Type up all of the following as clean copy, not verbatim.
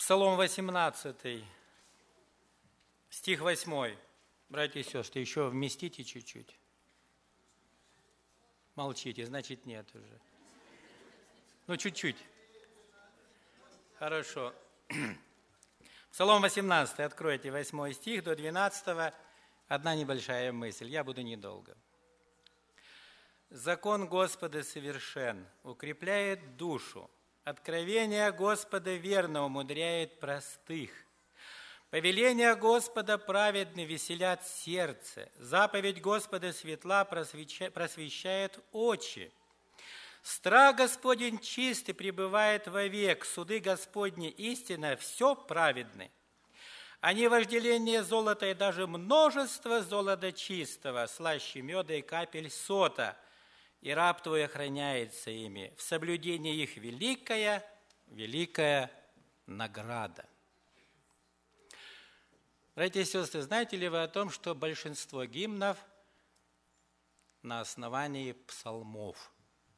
Псалом 18, стих 8. Братья и сестры, еще вместите чуть-чуть. Молчите, значит нет уже. Ну, чуть-чуть. Хорошо. Псалом 18, откройте 8 стих до 12. Одна небольшая мысль, я буду недолго. Закон Господа совершен, укрепляет душу. Откровение Господа верно умудряет простых. Повеления Господа праведны, веселят сердце. Заповедь Господа светла, просвещает очи. Страх Господень чист и пребывает вовек. Суды Господни истина, все праведны. Они вожделение золота и даже множество золота чистого, слаще меда и капель сота. И раб твой охраняется ими. В соблюдении их великая награда. Братья и сестры, знаете ли вы о том, что большинство гимнов на основании псалмов?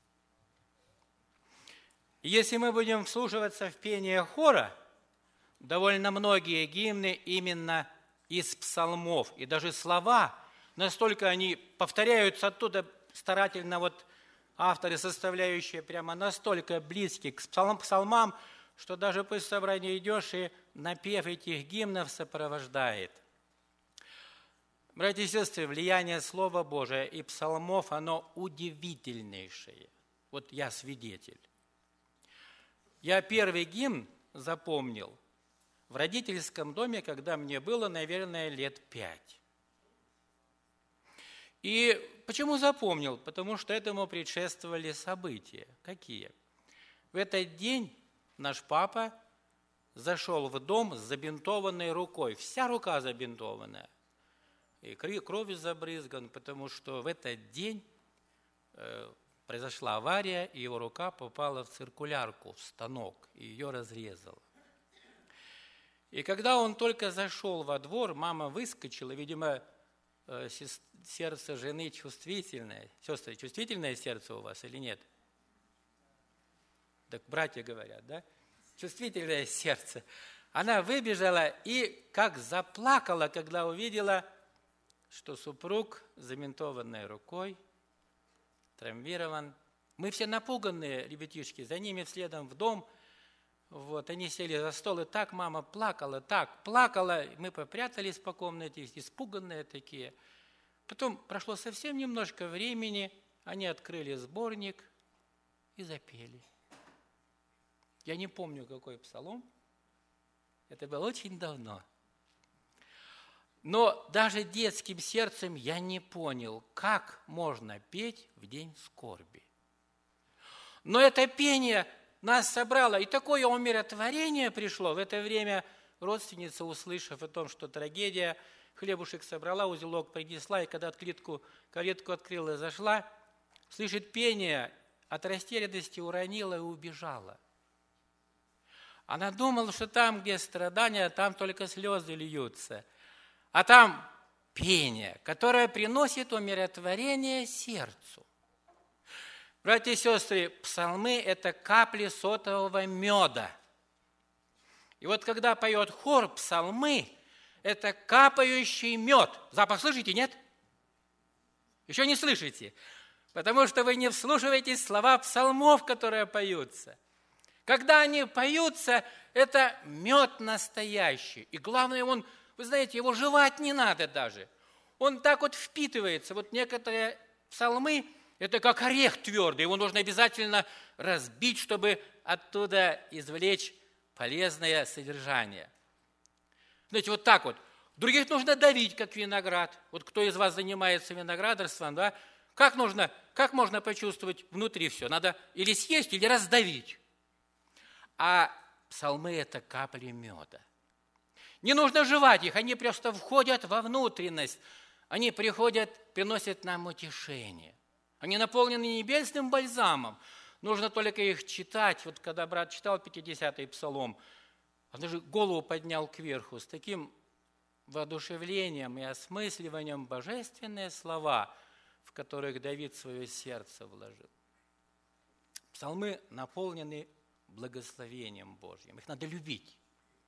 И если мы будем вслушиваться в пение хора, довольно многие гимны именно из псалмов. И даже слова, настолько они повторяются оттуда старательно, вот авторы, составляющие прямо настолько близки к псалмам, что даже после собрания идешь, и напев этих гимнов сопровождает. Братья и сестры, влияние Слова Божия и псалмов, оно удивительнейшее. Вот я свидетель. Я первый гимн запомнил в родительском доме, когда мне было, наверное, лет 5. И почему запомнил? Потому что этому предшествовали события. Какие? В этот день наш папа зашел в дом с забинтованной рукой. Вся рука забинтованная. И кровью забрызган, потому что в этот день произошла авария, и его рука попала в циркулярку, в станок, и ее разрезала. И когда он только зашел во двор, мама выскочила, видимо, сердце жены чувствительное. Сестры, чувствительное сердце у вас или нет? Так братья говорят, да? Чувствительное сердце. Она выбежала и как заплакала, когда увидела, что супруг с забинтованной рукой, травмирован. Мы все напуганные, ребятишки, за ними следом в дом. Вот, они сели за стол, и так мама плакала, мы попрятались по комнате, испуганные такие. Потом прошло совсем немножко времени, они открыли сборник и запели. Я не помню, какой псалом, это было очень давно. Но даже детским сердцем я не понял, как можно петь в день скорби. Но это пение нас собрало, и такое умиротворение пришло. В это время родственница, услышав о том, что трагедия, хлебушек собрала, узелок принесла, и когда калитку открыла и зашла, слышит пение, от растерянности уронила и убежала. Она думала, что там, где страдания, там только слезы льются. А там пение, которое приносит умиротворение сердцу. Братья и сестры, псалмы – это капли сотового меда. И вот когда поет хор псалмы, это капающий мед. Запах слышите, нет? Еще не слышите, потому что вы не вслушиваетесь в слова псалмов, которые поются. Когда они поются, это мед настоящий. И главное, вы знаете, его жевать не надо даже. Он так вот впитывается. Вот некоторые псалмы – это как орех твердый. Его нужно обязательно разбить, чтобы оттуда извлечь полезное содержание. Знаете, вот так вот. Других нужно давить, как виноград. Вот кто из вас занимается виноградарством, да? Как можно почувствовать внутри все? Надо или съесть, или раздавить. А псалмы – это капли меда. Не нужно жевать их, они просто входят во внутренность. Они приносят нам утешение. Они наполнены небесным бальзамом. Нужно только их читать. Вот когда брат читал 50-й псалом, он даже голову поднял кверху с таким воодушевлением и осмысливанием божественные слова, в которых Давид свое сердце вложил. Псалмы наполнены благословением Божьим. Их надо любить.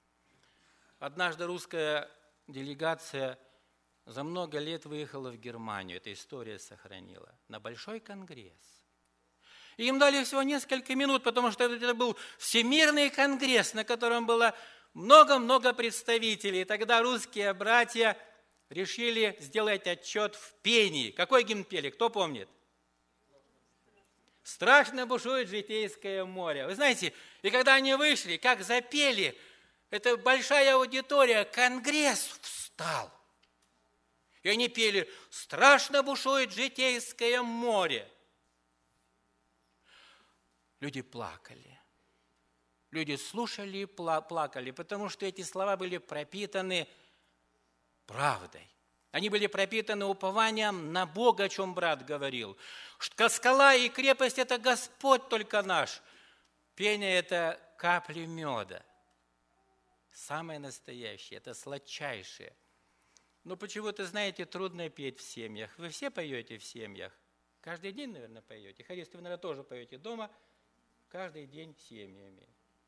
однажды русская делегация за много лет выехала в Германию, эта история сохранила, на большой конгресс. И им дали всего несколько минут, потому что это был всемирный конгресс, на котором было много-много представителей. И тогда русские братья решили сделать отчет в пении. Какой гимн пели? Кто помнит? «Страшно бушует житейское море». Вы знаете, и когда они вышли, как запели, это большая аудитория, конгресс встал. И они пели «Страшно бушует житейское море». Люди плакали. Люди слушали и плакали, потому что эти слова были пропитаны правдой. Они были пропитаны упованием на Бога, о чем брат говорил. Скала и крепость – это Господь только наш. Пение – это капли меда. Самое настоящее, это сладчайшее. Но почему-то, знаете, трудно петь в семьях. Вы все поете в семьях? Каждый день, наверное, поете. Харист, вы, наверное, тоже поете дома. Каждый день семьями.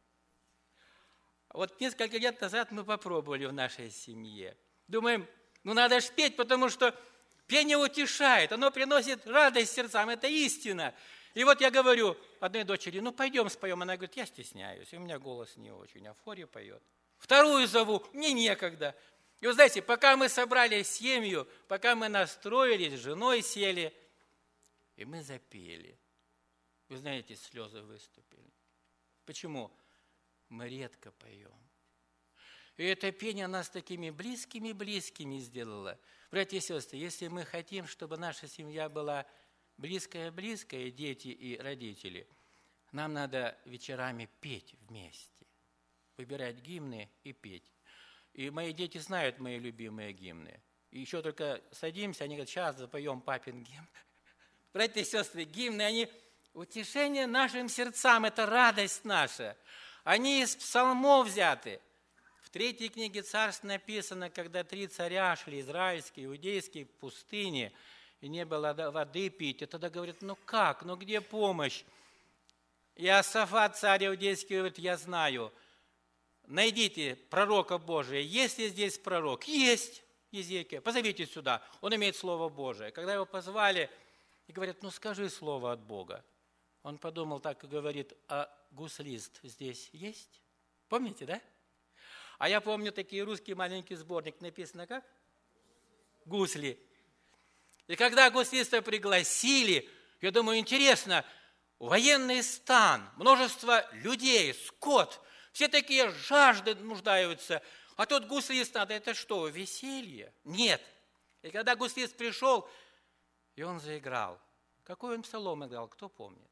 Вот несколько лет назад мы попробовали в нашей семье. Думаем, надо ж петь, потому что пение утешает, оно приносит радость сердцам, это истина. И вот я говорю одной дочери, пойдем споем. Она говорит, я стесняюсь, у меня голос не очень, а в хоре поет. Вторую зову, мне некогда. И вы знаете, пока мы собрали семью, пока мы настроились, с женой сели, и мы запели. Вы знаете, слезы выступили. Почему? Мы редко поем. И это пение нас такими близкими сделало. Братья и сестры, если мы хотим, чтобы наша семья была близкая, дети и родители, нам надо вечерами петь вместе. Выбирать гимны и петь. И мои дети знают мои любимые гимны. И еще только садимся, они говорят, сейчас запоем папин гимн. Братья и сестры, гимны, они утешение нашим сердцам, это радость наша. Они из псалмов взяты. В 3 книге Царств написано, когда 3 царя шли, израильские, иудейские, в пустыне, и не было воды пить. И тогда говорят, как, где помощь? И Иосафат, царь иудейский, говорит, я знаю. Найдите пророка Божия. Есть ли здесь пророк? Есть, Езекия. Позовите сюда. Он имеет Слово Божие. Когда его позвали, и говорят, скажи слово от Бога. Он подумал так и говорит, а гуслист здесь есть? Помните, да? А я помню такие русский маленький сборник, написано как? Гусли. И когда гуслиста пригласили, я думаю, интересно, военный стан, множество людей, скот, все такие жажды нуждаются, а тут гуслист надо, это что, веселье? Нет. И когда гуслист пришел, и он заиграл. Какой он псалом играл, кто помнит?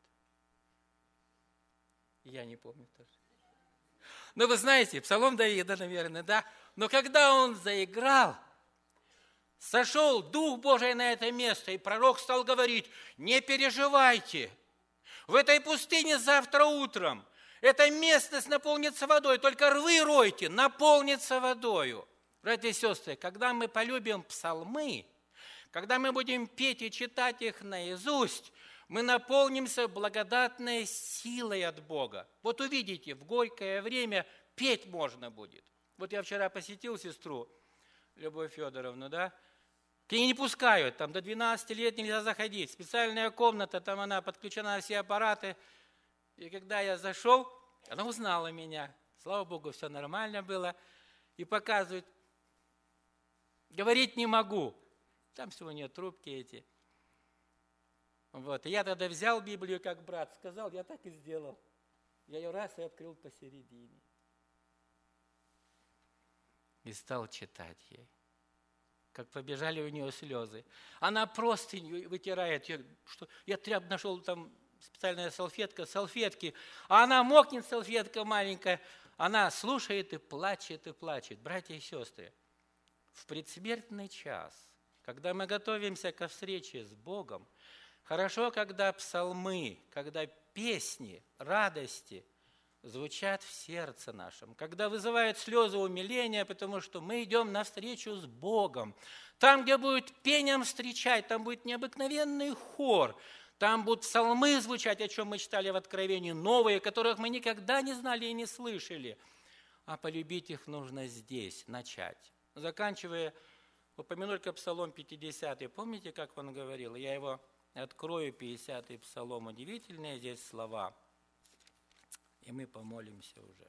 Я не помню тоже. Вы знаете, псалом Давида, наверное, да? Но когда он заиграл, сошел Дух Божий на это место, и пророк стал говорить, не переживайте, в этой пустыне завтра утром эта местность наполнится водой, только рвы ройте, наполнится водою. Братья и сестры, когда мы полюбим псалмы, когда мы будем петь и читать их наизусть, мы наполнимся благодатной силой от Бога. Вот увидите, в горькое время петь можно будет. Вот я вчера посетил сестру Любовь Федоровну, да? К ней не пускают, там до 12 лет нельзя заходить. Специальная комната, там она подключена на все аппараты. И когда я зашел, она узнала меня. Слава Богу, все нормально было. И показывает, говорить не могу. Там всего нет трубки эти. Вот. И я тогда взял Библию, как брат сказал, я так и сделал. Я ее раз и открыл посередине. И стал читать ей. Как побежали у нее слезы. Она простыню вытирает. Я нашел там специальная салфетки. А она мокнет, салфетка маленькая. Она слушает и плачет, и плачет. Братья и сестры, в предсмертный час, когда мы готовимся ко встрече с Богом, хорошо, когда псалмы, когда песни, радости звучат в сердце нашем, когда вызывают слезы умиления, потому что мы идем навстречу с Богом. Там, где будет пением встречать, там будет необыкновенный хор, там будут псалмы звучать, о чем мы читали в Откровении, новые, которых мы никогда не знали и не слышали. а полюбить их нужно здесь, начать. Заканчивая, упомяну только Псалом 50. Помните, как он говорил? Я его открою, 50-й Псалом. Удивительные здесь слова. И мы помолимся уже.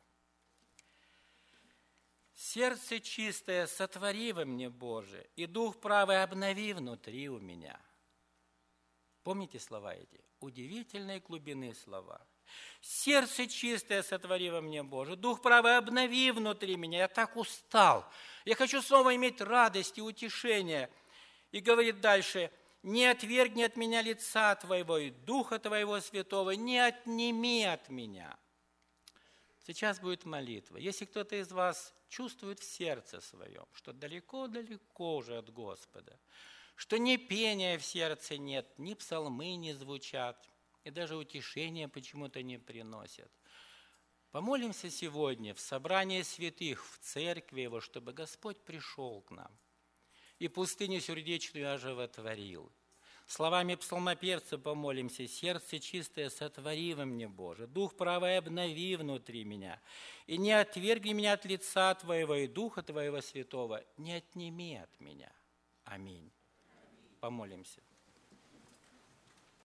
«Сердце чистое сотвори во мне, Боже, и дух правый обнови внутри у меня». Помните слова эти? Удивительной глубины слова. «Сердце чистое сотвори во мне, Боже, дух правый обнови внутри меня». Я так устал. Я хочу снова иметь радость и утешение. И говорит дальше: «Не отвергни от меня лица Твоего, и Духа Твоего Святого не отними от меня». Сейчас будет молитва. Если кто-то из вас чувствует в сердце своем, что далеко-далеко уже от Господа, что ни пения в сердце нет, ни псалмы не звучат, и даже утешения почему-то не приносят, помолимся сегодня в собрании святых, в церкви Его, чтобы Господь пришел к нам и пустыню сердечную оживотворил. Словами псалмопевца помолимся: «Сердце чистое сотвори во мне, Боже, дух правый обнови внутри меня, и не отвергни меня от лица Твоего, и Духа Твоего Святого не отними от меня». Аминь. Помолимся.